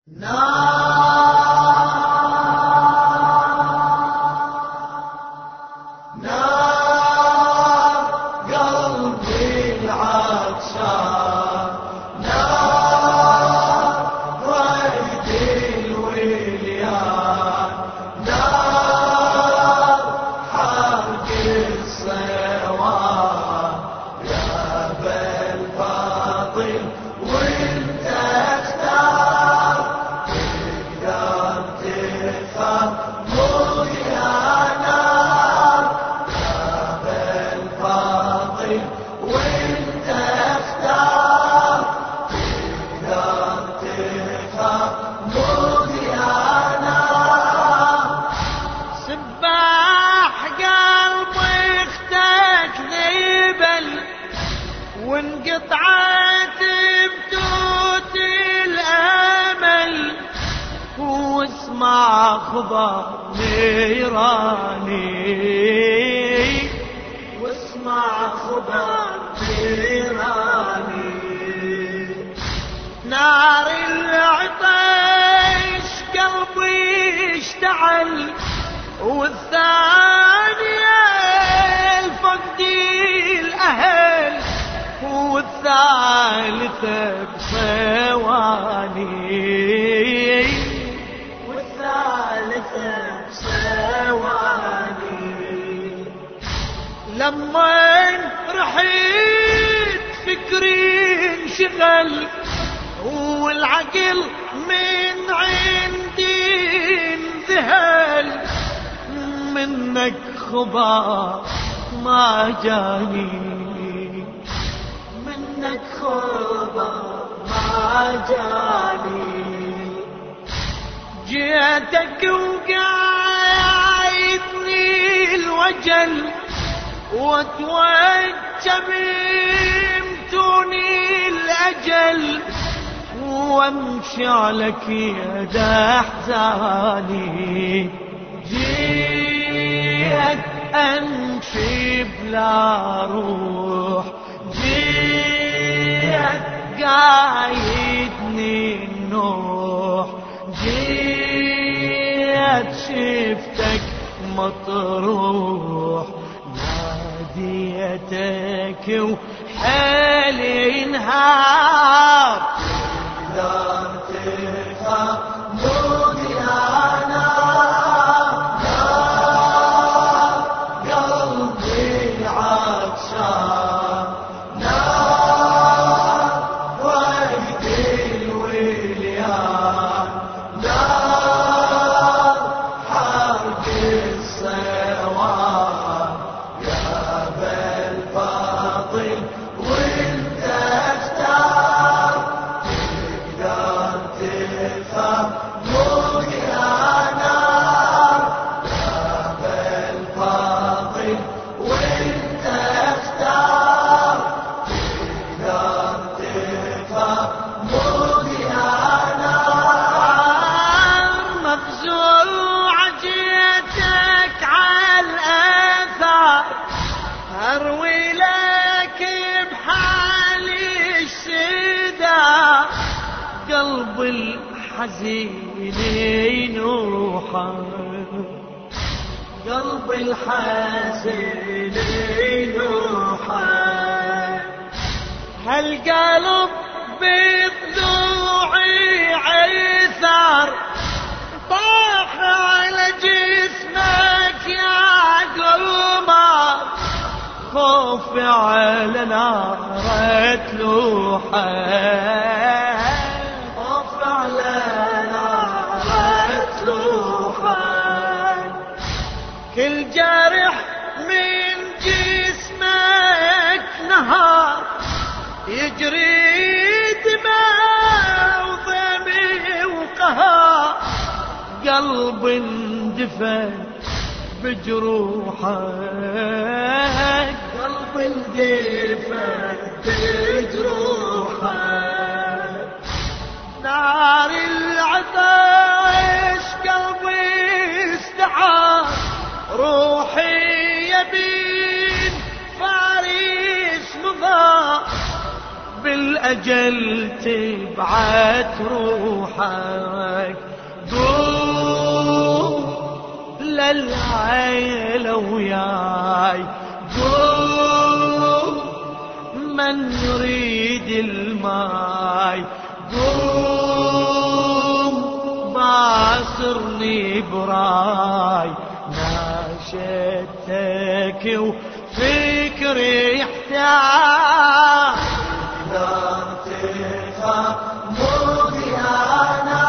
نار قلبي العطشان، نار ريدي الوليان، نار حرق الصوان يا أبا الفاضل وانت اختار تقدر تفهم يا نار يا أبا الفاضل وانت اختار تقدر تفهم يا نار. سباح قلبي اختك ذيبل وانقطعت بتوت الامل، واسمع خبر نيراني، واسمع خبر نيراني. نار العطش قلبي اشتعل، والثانية الفقد الأهل، والثالثة بصواني، والثالثة بصواني. لما رحيت فكري انشغل، والعقل من عندي انذهل، منك خبر ما جاني، منك خبر ما جاني. جيتك وقايدني الوجل، واتوجب يمتوني الاجل، وامشي عليك يد احزاني. جيت امشي بلا روح، جيت قايدني النوح، جيت شفتك مطروح، ناديتك وحالي انهار. تقدر تفهم يا نار، نار قلبي العطشان، نار ريدي الوليان، نار حرق الصوان يا أبا الفاضل وانت اختار تقدر تفهم يا نار يا أبا الفاضل وانت اختار تقدر تفهم يا نار. مفزوع جيتك على الآثار، أروي لك بحالي الشدا، قلب الحزين ينوحا، قلب الحزين ينوحا. هالقلب بضلوعي عثار، طاح على جسمك يا قمر، خوفي على نار تلوحه، خوفي على نار تلوحه. كل جرح من جسمك نهار، يجري دماء وضمي وقهار، قلب اندفن بجروحه، قلب اندفن بجروحه. نار العطش قلبي استعار، روحي يبين فارس مضى، الأجل تبعت روحك، قوم للعيلة وياي، قوم من يريد الماي، قوم باصرني براي، ناشدتك وفكري يحتاج، تقدر تفهم مودي أنا،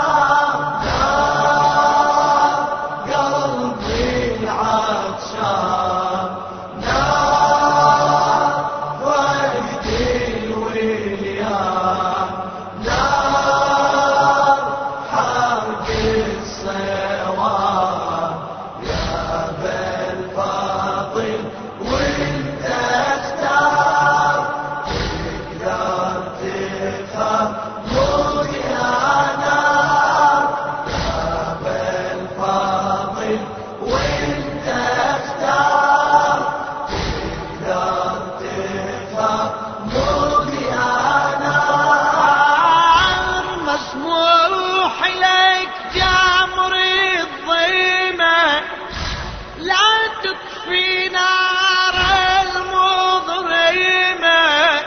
نار قلبي العطشان، نار وجدي الوليان، نار حرق الصوان، يا بالفاضل وانت اختار، تقدر تفهم مودي انا، يا بالفاضل وانت اختار، تقدر تفهم مودي انا، مسموح لك جمر الظلمة، لا تطفي نار المظلمة،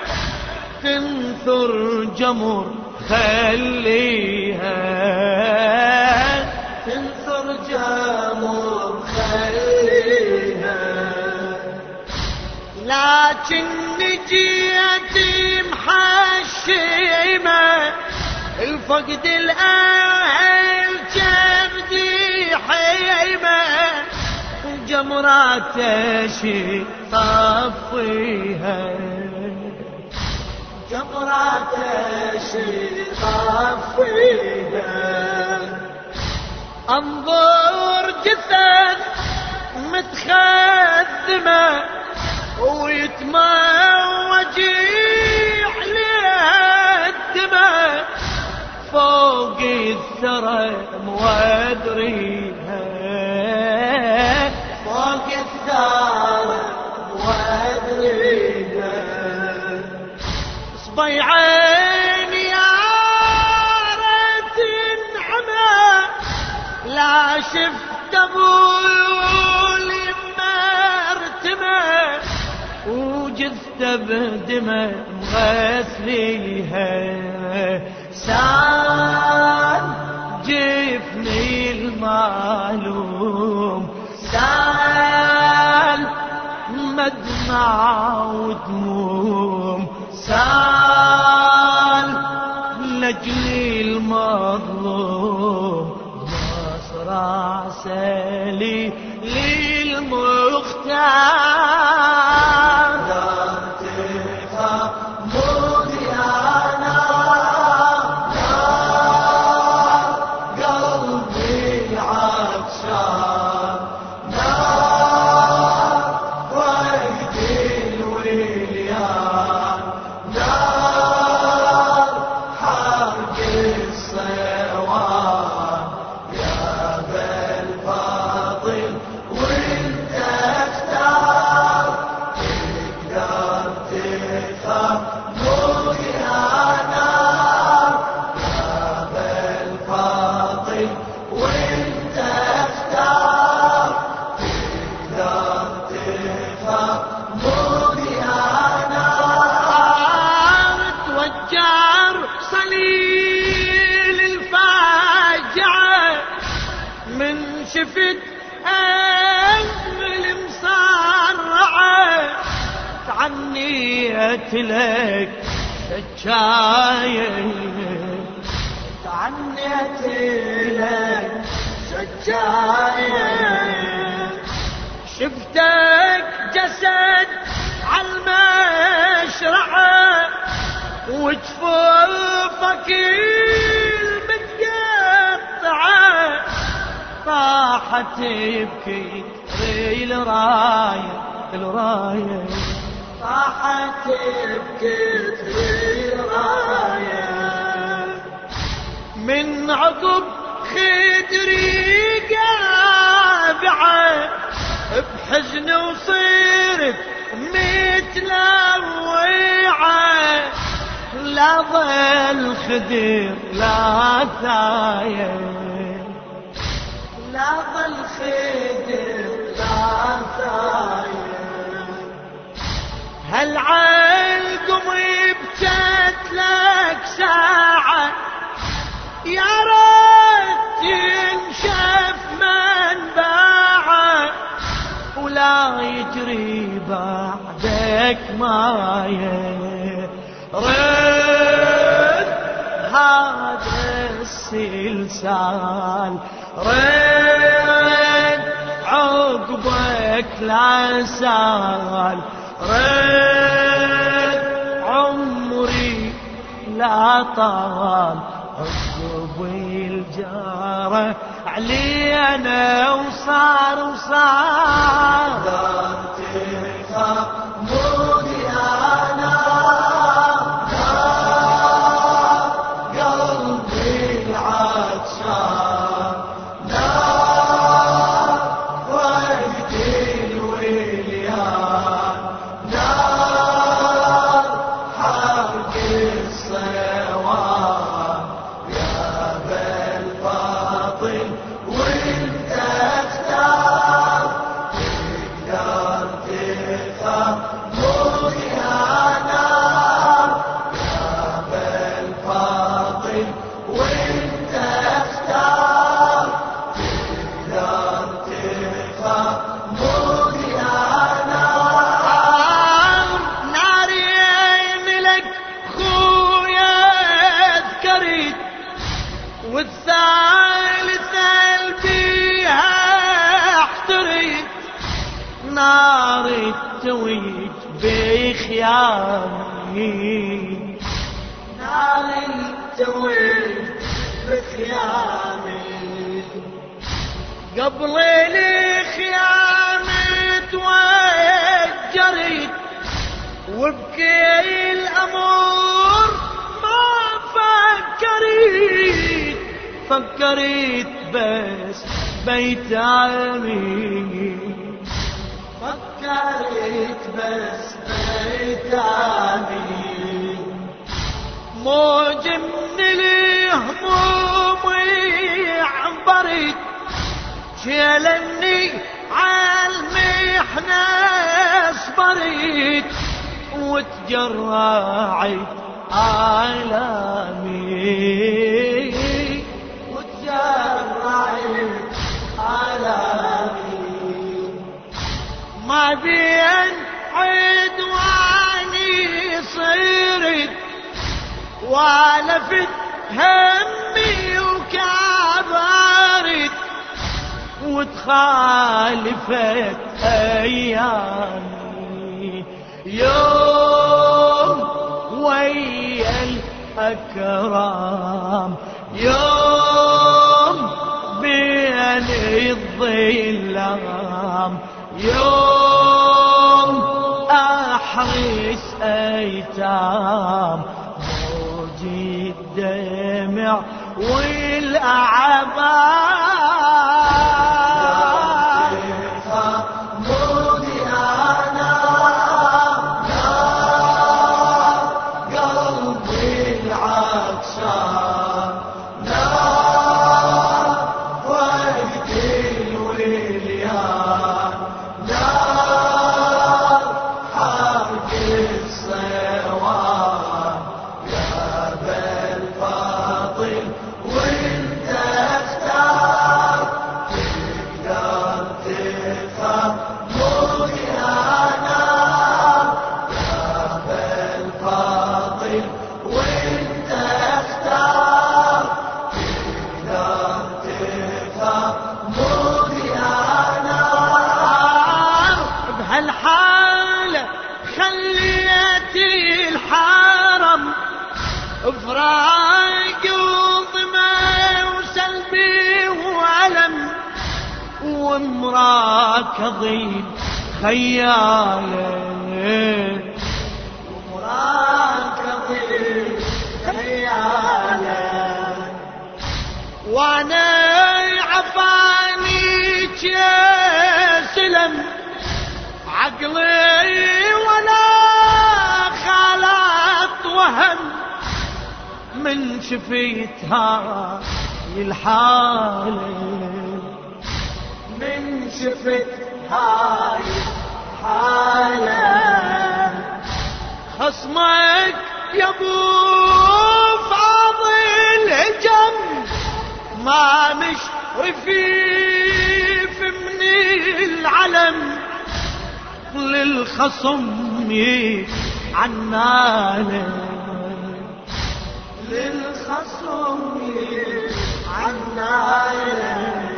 تنثر جمر خليها، تنثر جمر خليها، لكن جيت محشمة، الفقد الأهل جبدي حيمة، جمرات شي طفيها، جمرات شي طفيها، انظر جثث متخدمة ويتموج عليها الدمى، فوق الثرى موادريها، فوق الثرى وادريها، صبيعين يا ريت انعمى، لا شفت ابوي مرتمى، وجثته بدمى مغسليها، سال جفني المعلوم، سال مدمع ودموم، سال لجلي المظلوم، مصرع سالي للمختار، تقدر تفهم مودي أنا، نار قلبي العطشان، نار وجدي الوليان، نار حرق الصوان، يا بالفاضل وانت اختار، تقدر تفهم مودي انا، يا بالفاضل وانت اختار، تقدر تفهم مودي انا، توجر صليل الفاجعة، من شفت أهل مصرعة، تعنيت لك سجاية، تعنيت لك سجاية، شفتك جسد عالمشرعة، وجفوفك المتقطعة، طاحت يبكي الراية، الراية طاحت بكتفي الراية، من عقب خدري قابعة، بحزن وصرت متلوعة، لا ظل خدر لا ثاير، لا ظل خدر لا ثاير. هل عالقم بجت لك ساعة يا ريت تنشف منبعه ولا يجري بعدك مايه. رد هذا السلسال، رد عقبك لا سال، رد عمري لا طال عقب الجارة علينا وصار لا تخاف مودي أنا، قلبي العطشان، لا وقت الوليان، لا حرق الصوان. يا بالباطل وانت اختار، تقدر تخاف مودي أنا. يا بالباطل وانت اختار، تقدر تخاف مودي أنا. ناري ملك خويا ذكرت والثالثة بيها احتريت، نار التويج بخيامي، نار التويج بخيامي. قبل الخيام توجرت وبكي الأمور ما فكرت بس بيتامي، فكرت بس بيتامي. موج من الهموم عبرت شيلني عالمحنة صبرت وتجرعت آلامي، وتجرعت آلامي. ما بين عدواني صرت والفت همي وكبرت وتخالفت ايامي. يوم ويا الاكرام، يوم بين الظلام، يوم احرس ايتام موجي الدمع والاعباء. مودي أنا، قلبي العطشان، نار وقت الوليان، نار حرق الصوان. يا بالباطل وانت اختار، تقدر تخاف مودي أنا. يا بالباطل وانت اختار، تقدر تخاف مودي أنا. بهالحالة خليت الحرم فراق وظما وسلبي وألم ومراكضين خيالي، ومراكضين خيالي. وانا عفاني سلم عقلي ولا خلط وهم من شفيتها الحالة، من شفت هاي الحالة. خصمك يا ابو فاضل هجم ما مش رفيف من العلم، للخصم عناله، للخصم عناله.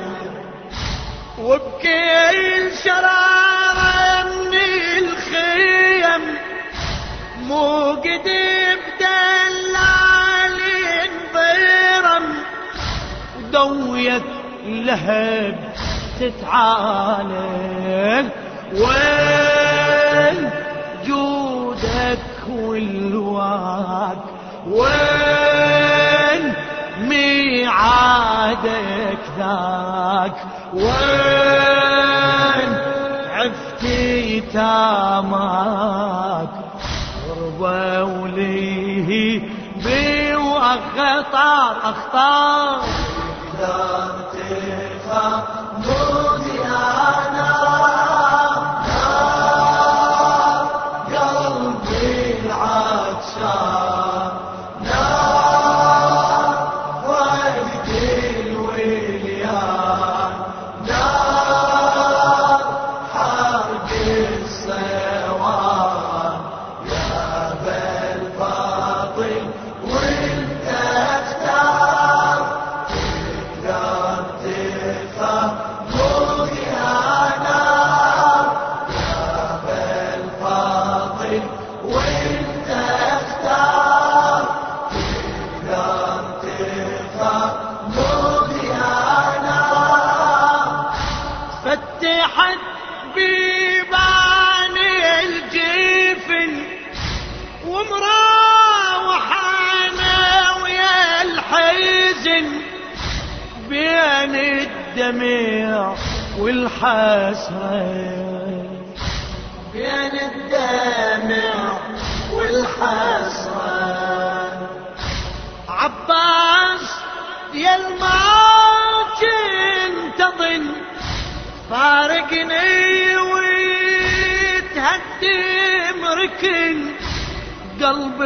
وبكل شرارة من الخيم مو قدم دلال انضرم، ودوية لهب تتعالج. وين جودك والواك، وين ميعادك ذاك، وين عفتي تاماك، غربة وليه بي واخطار اخطار. لا تخاف مودي انا، نار قلبي العطشان، نار وجدي الوليان، نار حرق الصوان. يا بالباطل وانت اختار، تقدر تفهم مودي انا. يا بالباطل وانت اختار، تقدر تفهم مودي انا. فتحت بيبان الجفن ومراوحانا ويا الحزن، بين الدمع والحسرة، بين الدمع والحسرة. عباس يا كنت اظن فارقني وتهدم ركن قلبي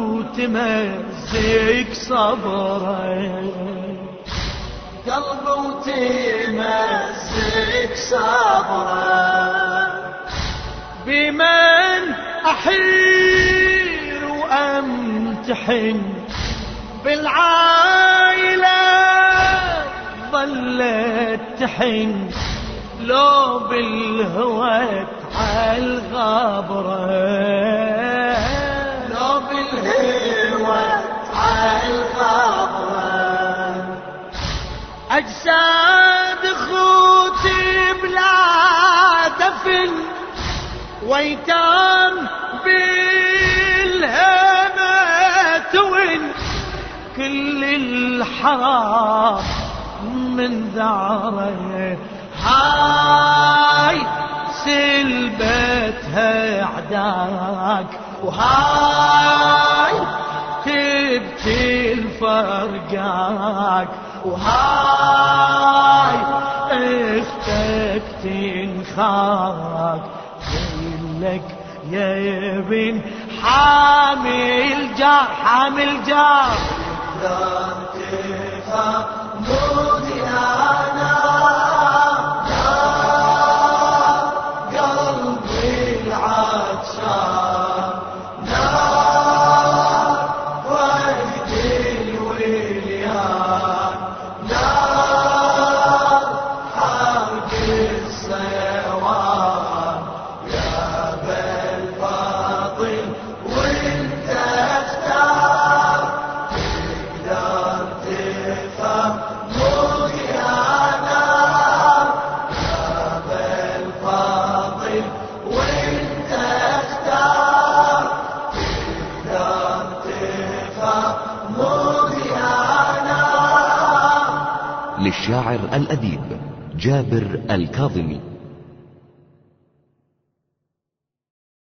وتمزق صبري، قلبي وتمزق صبره. بمن أحير وأمتحن بالعائلة ظلت تحن، لو بالهوى عالغابرة، لو بالهوى عالغابرة. أجساد خوتي بلا دفن ويتام بالهمة تون، كل الحرام من ذعره، هاي سلبتها اعداك، وهاي تبكي الفرقاك، وهاي اختك تنخاك. لك يا ابن حامل جار، حامل جار. لا تخاف مودي انا، نار قلبي العطشان، نار وجدي الوليان، نار حرق الصوان. يا بالباطل وانت اختار، تقدر تفهم مودي انا. يا بالباطل وانت اختار، تقدر تفهم مودي انا. للشاعر الأديب جابر الكاظمي.